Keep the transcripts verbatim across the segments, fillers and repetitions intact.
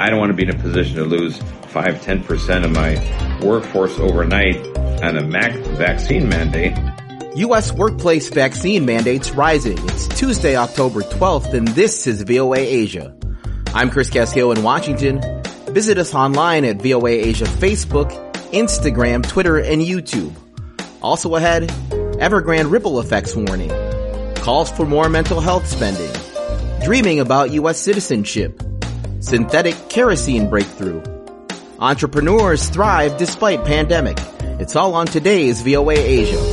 I don't want to be in a position to lose five, ten percent of my workforce overnight on a mac- vaccine mandate. U S workplace vaccine mandates rising. It's Tuesday, October twelfth, and this is V O A Asia. I'm Chris Castillo in Washington. Visit us online at V O A Asia Facebook, Instagram, Twitter, and YouTube. Also ahead, Evergrande ripple effects warning. Calls for more mental health spending. Dreaming about U S citizenship. Synthetic kerosene breakthrough. Entrepreneurs thrive despite pandemic. It's all on today's V O A Asia.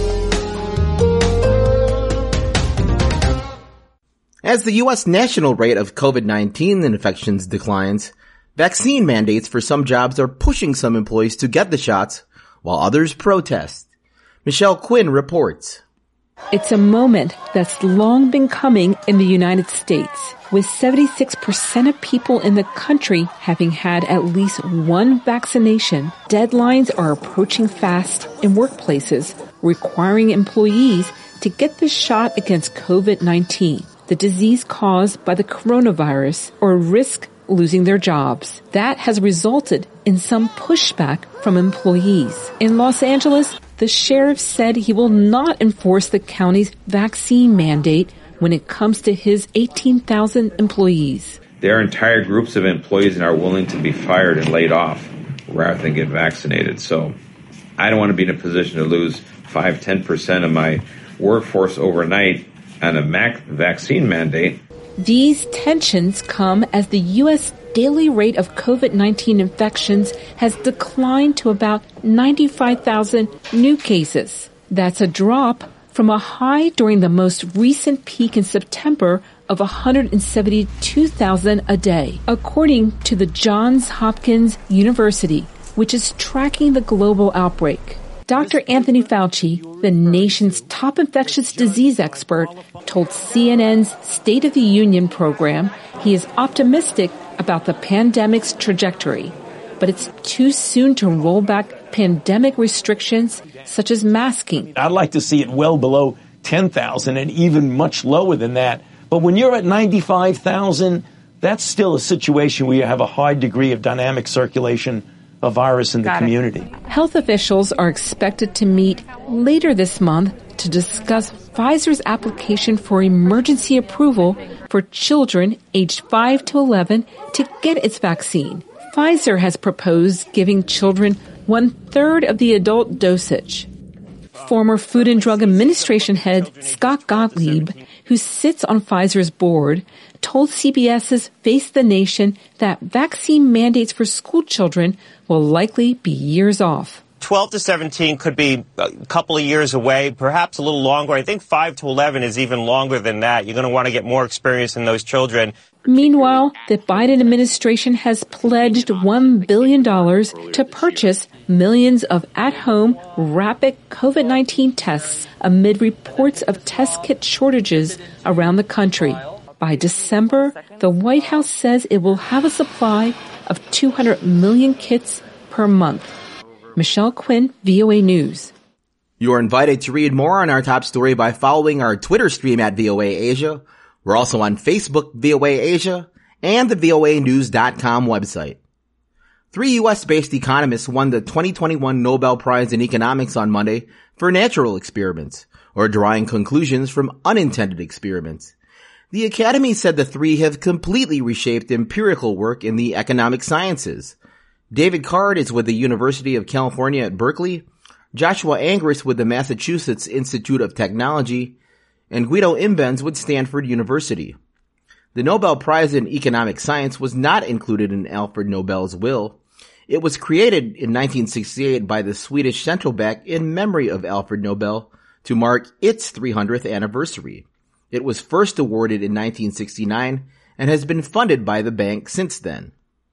As the U S national rate of COVID nineteen infections declines, vaccine mandates for some jobs are pushing some employees to get the shots, while others protest. Michelle Quinn reports. It's a moment that's long been coming in the United States, with seventy-six percent of people in the country having had at least one vaccination. Deadlines are approaching fast in workplaces, requiring employees to get the shot against COVID nineteen, the disease caused by the coronavirus, or risk losing their jobs. That has resulted in some pushback from employees. In Los Angeles, the sheriff said he will not enforce the county's vaccine mandate when it comes to his eighteen thousand employees. There are entire groups of employees that are willing to be fired and laid off rather than get vaccinated. So I don't want to be in a position to lose five, ten percent of my workforce overnight on a mac- vaccine mandate. These tensions come as the U S daily rate of COVID nineteen infections has declined to about ninety-five thousand new cases. That's a drop from a high during the most recent peak in September of one hundred seventy-two thousand a day, according to the Johns Hopkins University, which is tracking the global outbreak. Doctor Anthony Fauci, the nation's top infectious disease expert, told C N N's State of the Union program he is optimistic about the pandemic's trajectory, but it's too soon to roll back pandemic restrictions such as masking. I'd like to see it well below ten thousand and even much lower than that. But when you're at ninety-five thousand, that's still a situation where you have a high degree of dynamic circulation of virus in the Got community. It. Health officials are expected to meet later this month to discuss Pfizer's application for emergency approval for children aged five to eleven to get its vaccine. Pfizer has proposed giving children one-third of the adult dosage. Former Food and Drug Administration head Scott Gottlieb, who sits on Pfizer's board, told CBS's Face the Nation that vaccine mandates for school children will likely be years off. twelve to seventeen could be a couple of years away, perhaps a little longer. I think five to eleven is even longer than that. You're going to want to get more experience in those children. Meanwhile, the Biden administration has pledged one billion dollars to purchase millions of at-home rapid COVID nineteen tests amid reports of test kit shortages around the country. By December, the White House says it will have a supply of two hundred million kits per month. Michelle Quinn, V O A News. You are invited to read more on our top story by following our Twitter stream at V O A Asia. We're also on Facebook, V O A Asia, and the V O A news dot com website. Three U S-based economists won the twenty twenty-one Nobel Prize in Economics on Monday for natural experiments, or drawing conclusions from unintended experiments. The Academy said the three have completely reshaped empirical work in the economic sciences. David Card is with the University of California at Berkeley, Joshua Angress with the Massachusetts Institute of Technology, and Guido Imbens with Stanford University. The Nobel Prize in Economic Science was not included in Alfred Nobel's will. It was created in nineteen sixty-eight by the Swedish central bank in memory of Alfred Nobel to mark its three hundredth anniversary. It was first awarded in nineteen sixty-nine and has been funded by the bank since then.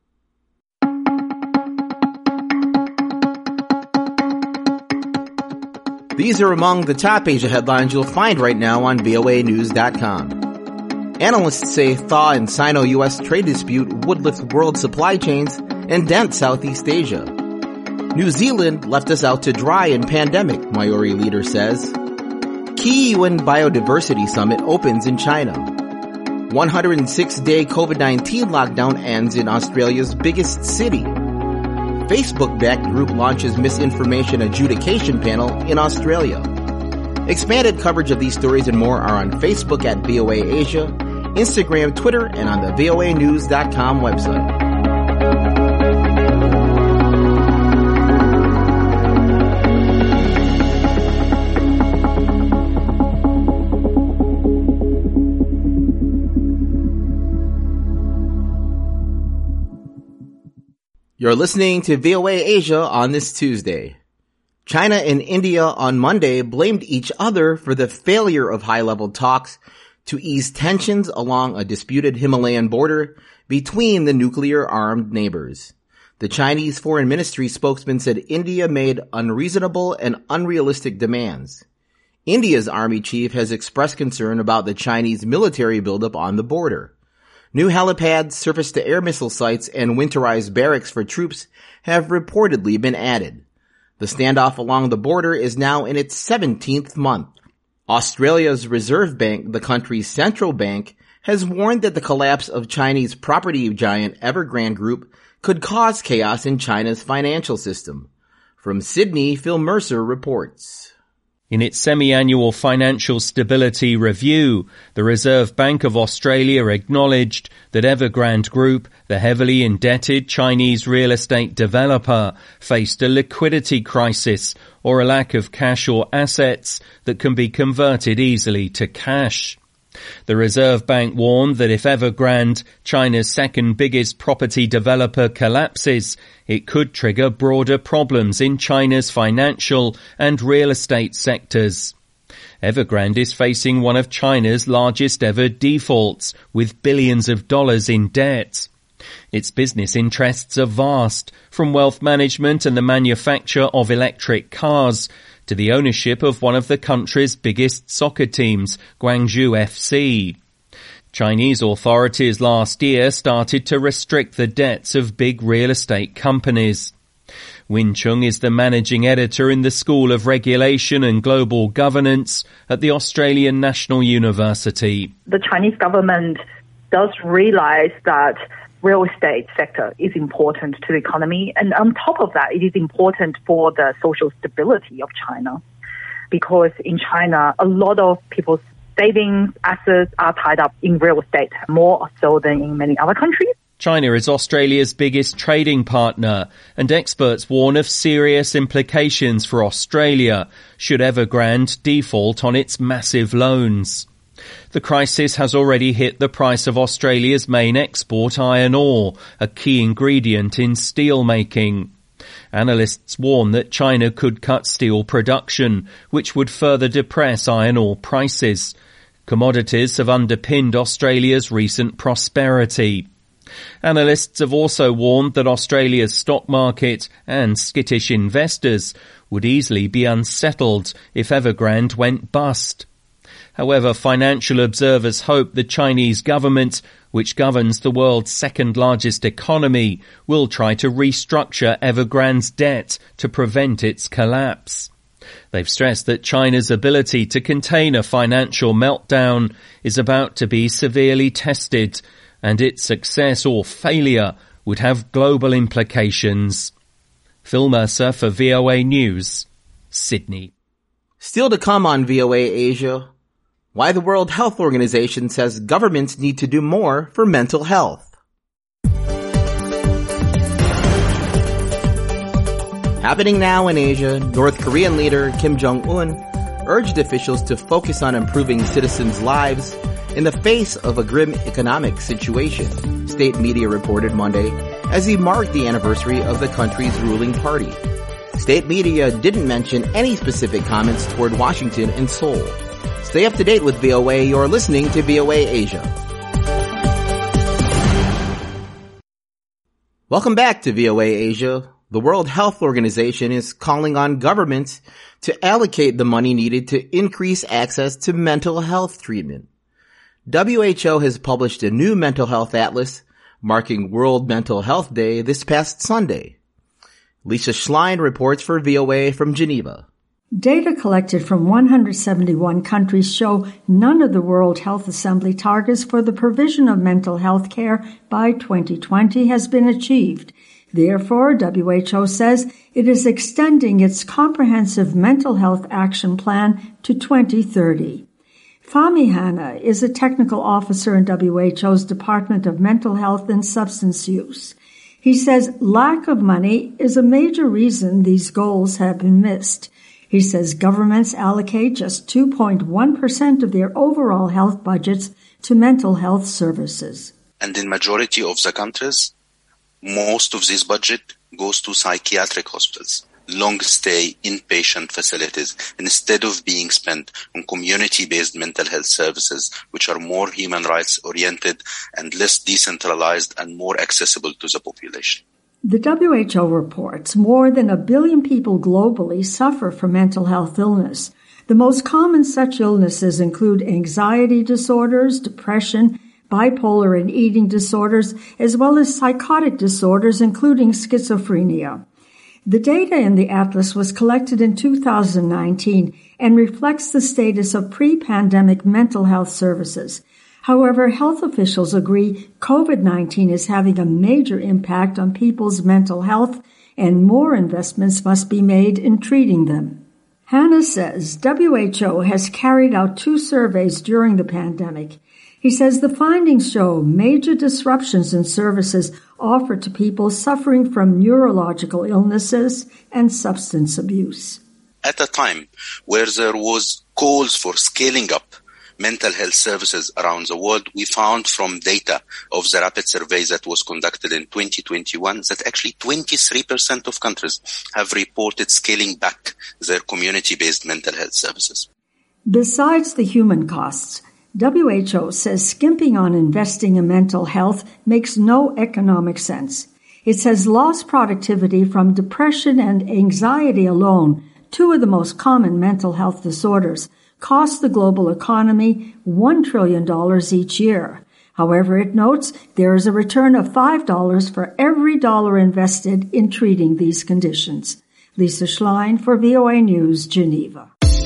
These are among the top Asia headlines you'll find right now on V O A news dot com. Analysts say thaw in Sino-U S trade dispute would lift world supply chains and dent Southeast Asia. New Zealand left us out to dry in pandemic, Maori leader says. Key U N Biodiversity Summit opens in China. one hundred six day COVID nineteen lockdown ends in Australia's biggest city. Facebook-backed group launches misinformation adjudication panel in Australia. Expanded coverage of these stories and more are on Facebook at V O A Asia, Instagram, Twitter, and on the V O A news dot com website. You're listening to V O A Asia on this Tuesday. China and India on Monday blamed each other for the failure of high-level talks to ease tensions along a disputed Himalayan border between the nuclear-armed neighbors. The Chinese Foreign Ministry spokesman said India made unreasonable and unrealistic demands. India's army chief has expressed concern about the Chinese military buildup on the border. New helipads, surface-to-air missile sites, and winterized barracks for troops have reportedly been added. The standoff along the border is now in its seventeenth month. Australia's Reserve Bank, the country's central bank, has warned that the collapse of Chinese property giant Evergrande Group could cause chaos in China's financial system. From Sydney, Phil Mercer reports. In its semi-annual financial stability review, the Reserve Bank of Australia acknowledged that Evergrande Group, the heavily indebted Chinese real estate developer, faced a liquidity crisis or a lack of cash or assets that can be converted easily to cash. The Reserve Bank warned that if Evergrande, China's second biggest property developer, collapses, it could trigger broader problems in China's financial and real estate sectors. Evergrande is facing one of China's largest ever defaults, with billions of dollars in debt. Its business interests are vast, from wealth management and the manufacture of electric cars to the ownership of one of the country's biggest soccer teams, Guangzhou F C. Chinese authorities last year started to restrict the debts of big real estate companies. Win Chung is the managing editor in the School of Regulation and Global Governance at the Australian National University. The Chinese government does realize that real estate sector is important to the economy. And on top of that, it is important for the social stability of China. Because in China, a lot of people's savings, assets are tied up in real estate, more so than in many other countries. China is Australia's biggest trading partner, and experts warn of serious implications for Australia should Evergrande default on its massive loans. The crisis has already hit the price of Australia's main export, iron ore, a key ingredient in steel making. Analysts warn that China could cut steel production, which would further depress iron ore prices. Commodities have underpinned Australia's recent prosperity. Analysts have also warned that Australia's stock market and skittish investors would easily be unsettled if Evergrande went bust. However, financial observers hope the Chinese government, which governs the world's second largest economy, will try to restructure Evergrande's debt to prevent its collapse. They've stressed that China's ability to contain a financial meltdown is about to be severely tested, and its success or failure would have global implications. Phil Mercer for V O A News, Sydney. Still to come on V O A Asia, why the World Health Organization says governments need to do more for mental health. Happening now in Asia, North Korean leader Kim Jong-un urged officials to focus on improving citizens' lives in the face of a grim economic situation, state media reported Monday as he marked the anniversary of the country's ruling party. State media didn't mention any specific comments toward Washington and Seoul. Stay up to date with V O A. You're listening to V O A Asia. Welcome back to V O A Asia. The World Health Organization is calling on governments to allocate the money needed to increase access to mental health treatment. W H O has published a new mental health atlas marking World Mental Health Day this past Sunday. Lisa Schlein reports for V O A from Geneva. Data collected from one hundred seventy-one countries show none of the World Health Assembly targets for the provision of mental health care by twenty twenty has been achieved. Therefore, W H O says it is extending its comprehensive mental health action plan to twenty thirty. Fahmi Hanna is a technical officer in W H O's Department of Mental Health and Substance Use. He says lack of money is a major reason these goals have been missed. He says governments allocate just two point one percent of their overall health budgets to mental health services. And in majority of the countries, most of this budget goes to psychiatric hospitals, long-stay inpatient facilities, instead of being spent on community-based mental health services, which are more human rights-oriented and less decentralized and more accessible to the population. The W H O reports more than a billion people globally suffer from mental health illness. The most common such illnesses include anxiety disorders, depression, bipolar and eating disorders, as well as psychotic disorders, including schizophrenia. The data in the atlas was collected in two thousand nineteen and reflects the status of pre-pandemic mental health services. However, health officials agree COVID nineteen is having a major impact on people's mental health and more investments must be made in treating them. Hanna says W H O has carried out two surveys during the pandemic. He says the findings show major disruptions in services offered to people suffering from neurological illnesses and substance abuse. At a time where there was calls for scaling up mental health services around the world, we found from data of the rapid survey that was conducted in twenty twenty-one that actually twenty-three percent of countries have reported scaling back their community-based mental health services. Besides the human costs, W H O says skimping on investing in mental health makes no economic sense. It says lost productivity from depression and anxiety alone, two of the most common mental health disorders, cost the global economy one trillion dollars each year. However, it notes there is a return of five dollars for every dollar invested in treating these conditions. Lisa Schlein for V O A News, Geneva.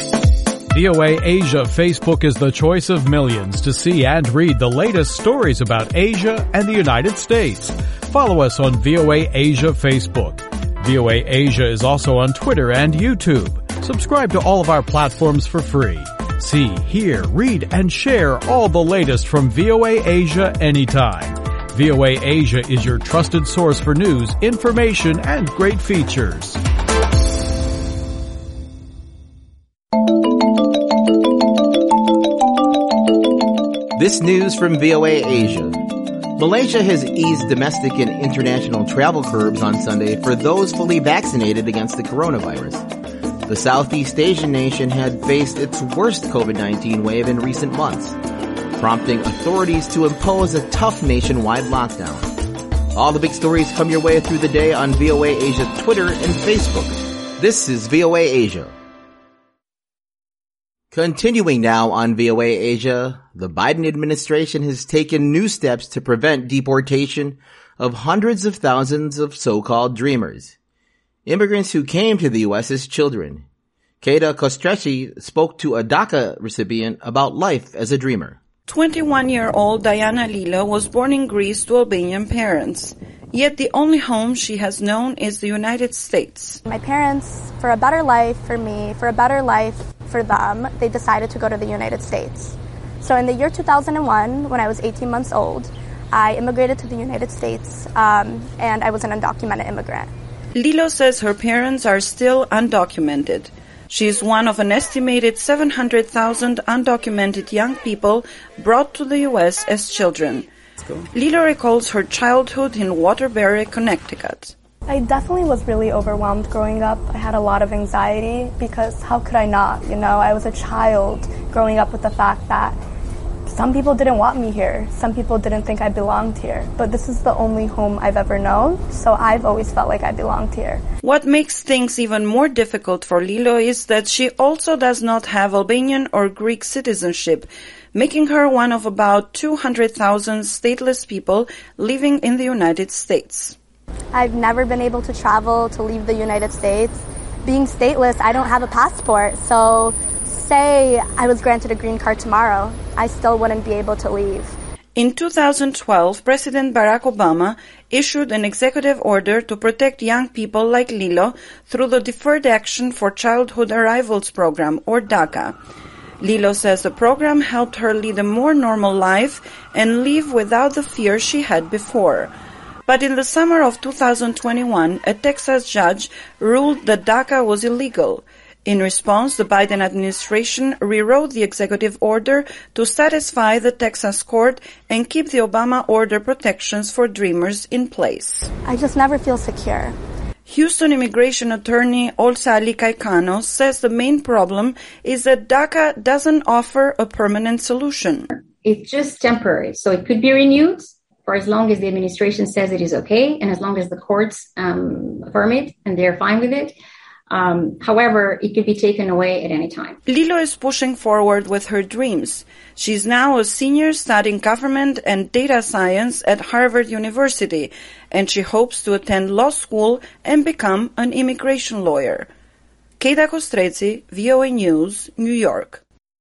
V O A Asia Facebook is the choice of millions to see and read the latest stories about Asia and the United States. Follow us on V O A Asia Facebook. V O A Asia is also on Twitter and YouTube. Subscribe to all of our platforms for free. See, hear, read, and share all the latest from V O A Asia anytime. V O A Asia is your trusted source for news, information, and great features. This news from V O A Asia. Malaysia has eased domestic and international travel curbs on Sunday for those fully vaccinated against the coronavirus. The Southeast Asian nation had faced its worst COVID nineteen wave in recent months, prompting authorities to impose a tough nationwide lockdown. All the big stories come your way through the day on V O A Asia Twitter and Facebook. This is V O A Asia. Continuing now on V O A Asia, the Biden administration has taken new steps to prevent deportation of hundreds of thousands of so-called dreamers, immigrants who came to the U S as children. Keda Kostrechi spoke to a DACA recipient about life as a dreamer. twenty-one-year-old Diana Lilo was born in Greece to Albanian parents. Yet the only home she has known is the United States. My parents, for a better life for me, for a better life for them, they decided to go to the United States. So in the year two thousand one, when I was eighteen months old, I immigrated to the United States, um, and I was an undocumented immigrant. Lilo says her parents are still undocumented. She is one of an estimated seven hundred thousand undocumented young people brought to the U S as children. Lilo recalls her childhood in Waterbury, Connecticut. I definitely was really overwhelmed growing up. I had a lot of anxiety because how could I not? You know, I was a child growing up with the fact that some people didn't want me here. Some people didn't think I belonged here. But this is the only home I've ever known, so I've always felt like I belonged here. What makes things even more difficult for Lilo is that she also does not have Albanian or Greek citizenship, making her one of about two hundred thousand stateless people living in the United States. I've never been able to travel to leave the United States, being stateless, I don't have a passport. So say I was granted a green card tomorrow, I still wouldn't be able to leave. In two thousand twelve, President Barack Obama issued an executive order to protect young people like Lilo through the Deferred Action for Childhood Arrivals program, or DACA. Lilo says the program helped her lead a more normal life and live without the fear she had before. But in the summer of two thousand twenty-one, a Texas judge ruled that DACA was illegal. In response, the Biden administration rewrote the executive order to satisfy the Texas court and keep the Obama order protections for Dreamers in place. I just never feel secure. Houston immigration attorney Olsa Ali Caicano says the main problem is that DACA doesn't offer a permanent solution. It's just temporary, so it could be renewed for as long as the administration says it is okay and as long as the courts um, affirm it and they're fine with it. Um, however, it could be taken away at any time. Lilo is pushing forward with her dreams. She's now a senior studying government and data science at Harvard University, and she hopes to attend law school and become an immigration lawyer. Keita Kostrezi, V O A News, New York.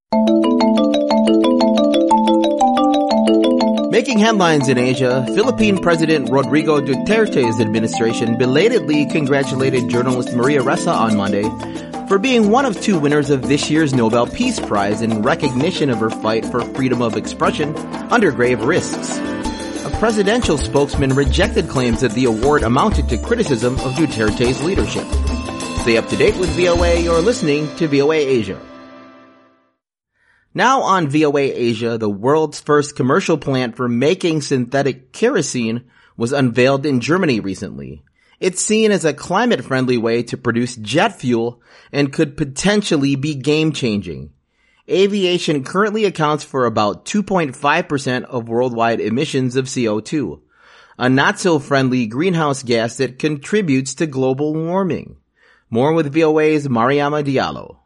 Making headlines in Asia, Philippine President Rodrigo Duterte's administration belatedly congratulated journalist Maria Ressa on Monday for being one of two winners of this year's Nobel Peace Prize in recognition of her fight for freedom of expression under grave risks. A presidential spokesman rejected claims that the award amounted to criticism of Duterte's leadership. Stay up to date with V O A. You're listening to V O A Asia. Now on V O A Asia, the world's first commercial plant for making synthetic kerosene was unveiled in Germany recently. It's seen as a climate-friendly way to produce jet fuel and could potentially be game-changing. Aviation currently accounts for about two point five percent of worldwide emissions of C O two, a not-so-friendly greenhouse gas that contributes to global warming. More with V O A's Mariama Diallo.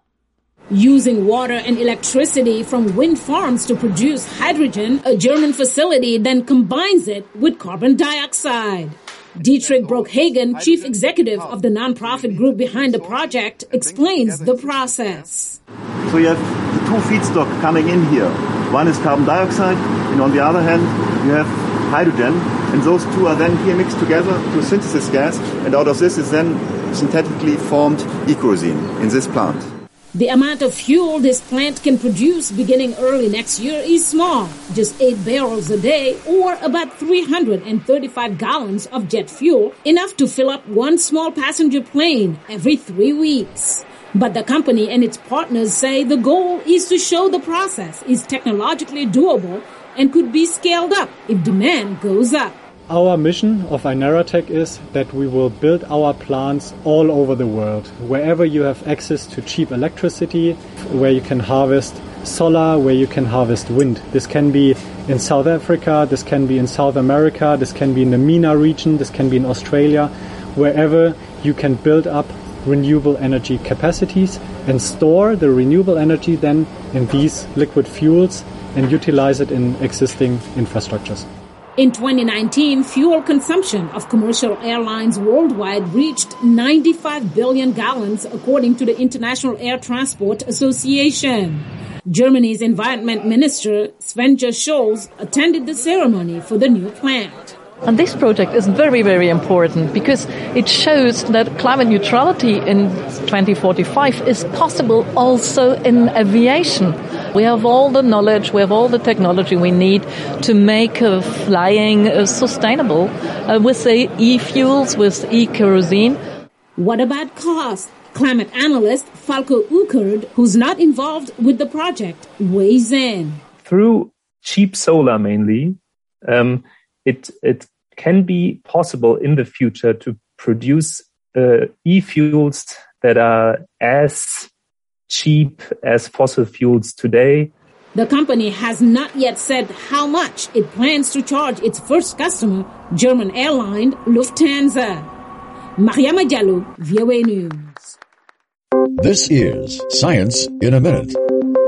Using water and electricity from wind farms to produce hydrogen, a German facility then combines it with carbon dioxide. Dietrich Brockhagen, chief executive of the nonprofit group behind the project, explains the process. So you have the two feedstock coming in here. One is carbon dioxide, and on the other hand, you have hydrogen, and those two are then here mixed together to synthesis gas, and out of this is then synthetically formed e-kerosene in this plant. The amount of fuel this plant can produce beginning early next year is small, just eight barrels a day or about three hundred thirty-five gallons of jet fuel, enough to fill up one small passenger plane every three weeks. But the company and its partners say the goal is to show the process is technologically doable and could be scaled up if demand goes up. Our mission of Ineratech is that we will build our plants all over the world, wherever you have access to cheap electricity, where you can harvest solar, where you can harvest wind. This can be in South Africa, this can be in South America, this can be in the MENA region, this can be in Australia, wherever you can build up renewable energy capacities and store the renewable energy then in these liquid fuels and utilize it in existing infrastructures. In twenty nineteen, fuel consumption of commercial airlines worldwide reached ninety-five billion gallons, according to the International Air Transport Association. Germany's Environment Minister Svenja Scholz attended the ceremony for the new plant. And this project is very, very important because it shows that climate neutrality in twenty forty-five is possible also in aviation. We have all the knowledge, we have all the technology we need to make uh, flying uh, sustainable uh, with the e-fuels, with e-kerosene. What about cost? Climate analyst Falco Ukerd, who's not involved with the project, weighs in. Through cheap solar mainly, um, it it can be possible in the future to produce uh, e-fuels that are as cheap as fossil fuels today. The company has not yet said how much it plans to charge its first customer, German airline Lufthansa. Mariama Diallo, V O A News. This is Science in a Minute.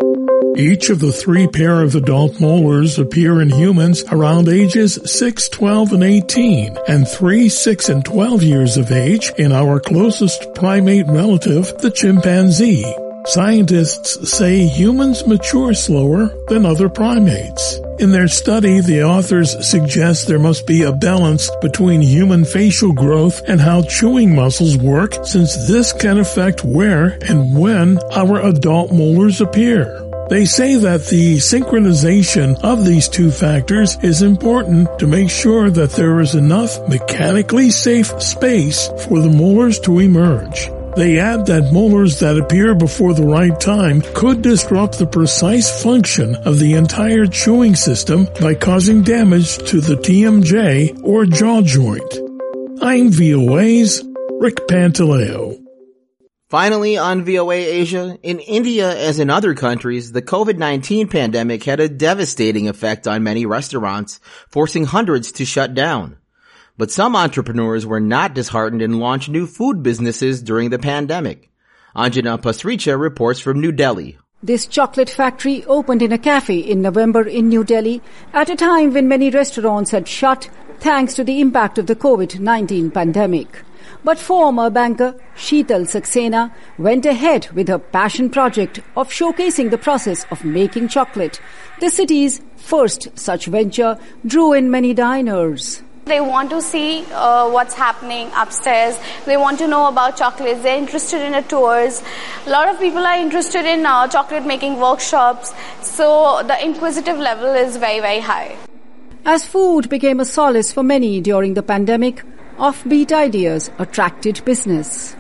Each of the three pair of adult molars appear in humans around ages six, twelve, and eighteen, and three, six, and twelve years of age in our closest primate relative, the chimpanzee. Scientists say humans mature slower than other primates. In their study, the authors suggest there must be a balance between human facial growth and how chewing muscles work, since this can affect where and when our adult molars appear. They say that the synchronization of these two factors is important to make sure that there is enough mechanically safe space for the molars to emerge. They add that molars that appear before the right time could disrupt the precise function of the entire chewing system by causing damage to the T M J or jaw joint. I'm V O A's Rick Pantaleo. Finally, on V O A Asia, in India as in other countries, the COVID nineteen pandemic had a devastating effect on many restaurants, forcing hundreds to shut down. But some entrepreneurs were not disheartened and launched new food businesses during the pandemic. Anjana Pasricha reports from New Delhi. This chocolate factory opened in a cafe in November in New Delhi at a time when many restaurants had shut thanks to the impact of the COVID nineteen pandemic. But former banker Sheetal Saxena went ahead with her passion project of showcasing the process of making chocolate. The city's first such venture drew in many diners. They want to see uh, what's happening upstairs. They want to know about chocolates. They're interested in the tours. A lot of people are interested in uh, chocolate making workshops. So the inquisitive level is very, very high. As food became a solace for many during the pandemic, offbeat ideas attracted business.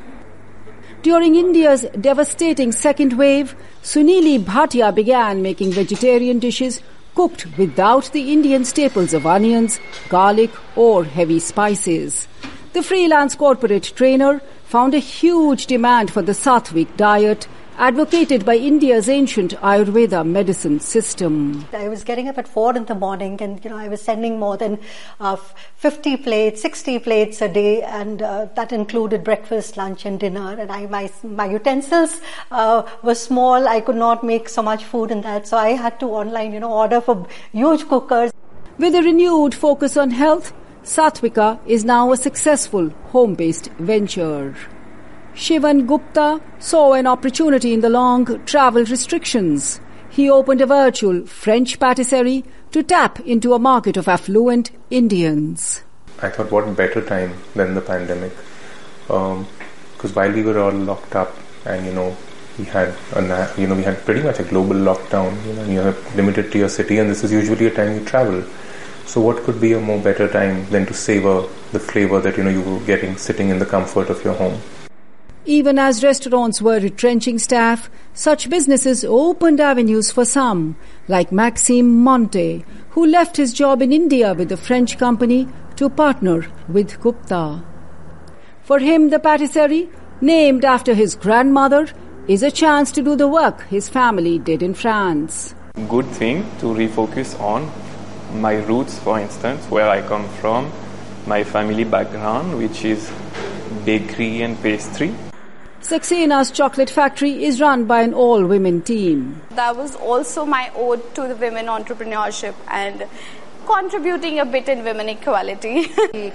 During India's devastating second wave, Sunili Bhatia began making vegetarian dishes cooked without the Indian staples of onions, garlic, or heavy spices. The freelance corporate trainer found a huge demand for the Sattvic diet, advocated by India's ancient Ayurveda medicine system. I was getting up at four in the morning, and you know I was sending more than uh, fifty plates, sixty plates a day, and uh, that included breakfast, lunch, and dinner. And I, my my utensils uh, were small. I could not make so much food in that, so I had to online, you know, order for huge cookers. With a renewed focus on health, Sattvika is now a successful home-based venture. Shivan Gupta saw an opportunity in the long travel restrictions. He opened a virtual French patisserie to tap into a market of affluent Indians. I thought, what better time than the pandemic? Because um, while we were all locked up, and you know, we had a, you know we had pretty much a global lockdown. You know, you're limited to your city, and this is usually a time you travel. So, what could be a more better time than to savor the flavor that you know you were getting sitting in the comfort of your home? Even as restaurants were retrenching staff, such businesses opened avenues for some, like Maxime Monte, who left his job in India with a French company to partner with Gupta. For him, the patisserie, named after his grandmother, is a chance to do the work his family did in France. Good thing to refocus on my roots, for instance, where I come from, my family background, which is bakery and pastry. Saxena's chocolate factory is run by an all-women team. That was also my ode to the women entrepreneurship and contributing a bit in women equality.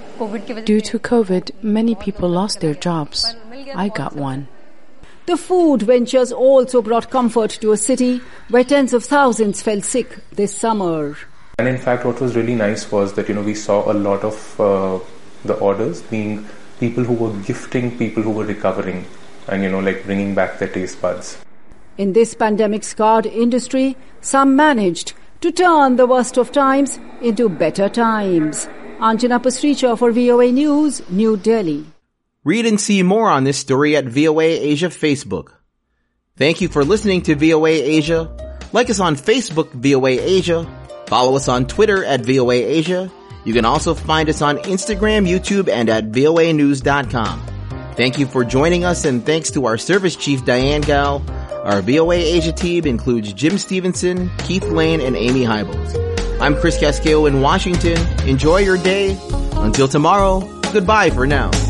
Due to COVID, many people lost their jobs. I got one. The food ventures also brought comfort to a city where tens of thousands fell sick this summer. And in fact, what was really nice was that, you know, we saw a lot of uh, the orders being people who were gifting people who were recovering and, you know, like bringing back their taste buds. In this pandemic-scarred industry, some managed to turn the worst of times into better times. Anjana Pasricha for V O A News, New Delhi. Read and see more on this story at V O A Asia Facebook. Thank you for listening to V O A Asia. Like us on Facebook, V O A Asia. Follow us on Twitter at V O A Asia. You can also find us on Instagram, YouTube, and at V O A news dot com. Thank you for joining us, and thanks to our service chief, Diane Gao. Our V O A Asia team includes Jim Stevenson, Keith Lane, and Amy Hybels. I'm Chris Casqueo in Washington. Enjoy your day. Until tomorrow, goodbye for now.